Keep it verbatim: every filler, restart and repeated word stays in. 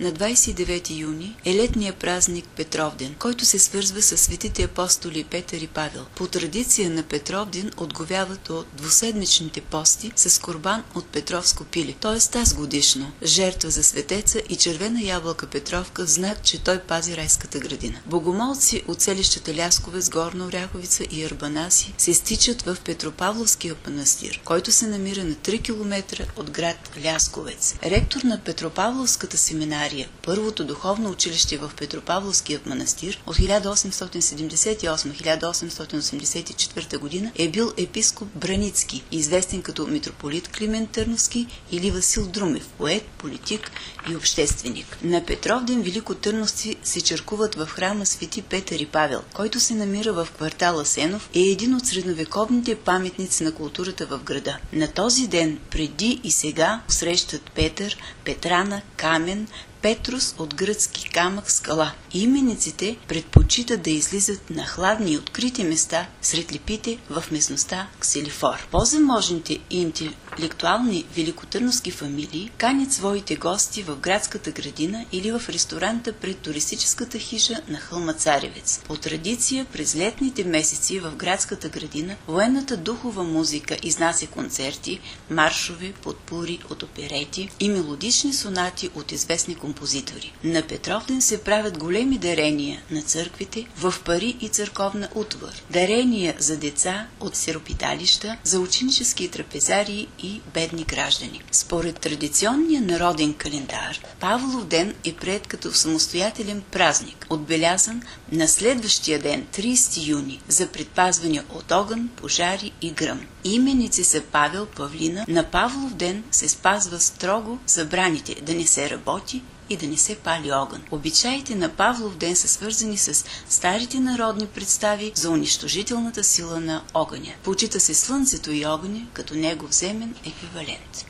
на двадесет и девети юни е летния празник Петровден, който се свързва с светите апостоли Петър и Павел. По традиция на Петровден отговяват от двуседмичните пости с курбан от петровско пиле, т.е. таз годишно, жертва за светеца и червена ябълка Петровка в знак, че той пази райската градина. Богомолци от селищата Лясковец, Горна Оряховица и Арбанаси се стичат в Петропавловския манастир, който се намира на три километра от град Лясковец. Ректор на Петропавловската семинария, първото духовно училище в Петропавловския манастир от хиляда осемстотин седемдесет и осма до хиляда осемстотин осемдесет и четвърта година е бил епископ Браницки, известен като митрополит Климент Търновски или Васил Друмев, поет, политик и общественик. На Петровден великотърновци се черкуват в храма Свети Петър и Павел, който се намира в квартал Асенов, е един от средновековните паметници на културата в града. На този ден, преди и сега, срещат Петър, Петрана, Камен, Петрос от гръцки камък, скала. Имениците предпочитат да излизат на хладни и открити места сред липите в местността Кселифор. По-заможните и интелектуални великотърновски фамилии канят своите гости в градската градина или в ресторанта пред туристическата хижа на хълма Царевец. По традиция през летните месеци в градската градина военната духова музика изнася концерти, маршове, подпури от оперети и мелодични сонати от известни композитори. На Петровден се правят големи дарения на църквите в пари и църковна утвар. Дарения за деца от сиропиталища, за ученически трапезарии и бедни граждани. Според традиционния народен календар, Павлов ден е приет като самостоятелен празник, отбелязан на следващия ден, тридесети юни, за предпазване от огън, пожари и гръм. Именици са Павел, Павлина. На Павлов ден се спазва строго забраните да не се работи и да не се пали огън. Обичаите на Павлов ден са свързани с старите народни представи за унищожителната сила на огъня. Почита се слънцето и огъня като негов земен еквивалент.